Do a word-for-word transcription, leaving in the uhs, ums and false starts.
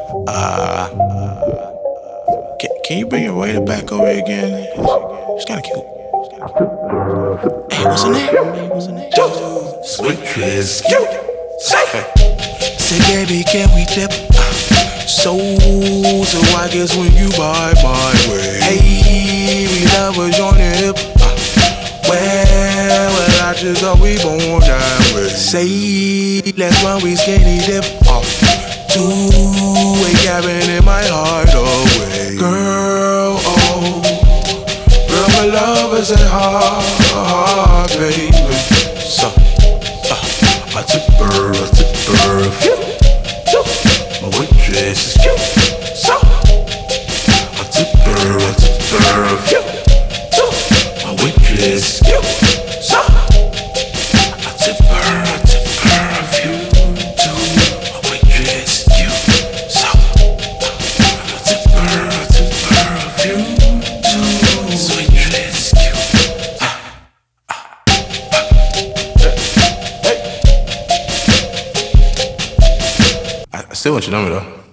Uh, can, can you bring your waiter back over here again? She's kinda cute. Hey, what's her name? What's her name? Sweet dress, cute. Say, say, baby, can we dip? So, so I guess when you buy my way, hey, we never join the hip. Uh, well, well, I just thought we born that way. Say, let's run, we skinny dip off. Two-way cabin in my heart away. Girl, oh, girl, my love is a heart, baby. So, uh, I took her, I took her, phew. My white dress is cute. So, I took her, I took her, phew. My white dress is cute. So, I took her, I took her, phew. My white dress is cute. So, I took her, I took her, phew. This white dress is cute. Ah, ah, ah. Hey. I still want your number though.